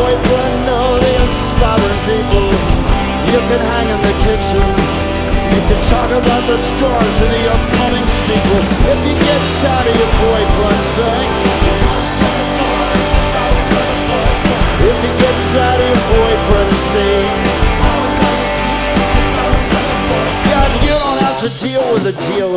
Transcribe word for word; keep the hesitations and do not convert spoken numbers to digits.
boyfriend know the inspiring people you can hang in the kitchen. You can talk about the stars in the upcoming sequel. If you get tired of your boyfriend's thing, if you get tired of your boyfriend's scene, God, you don't have to deal with a dealer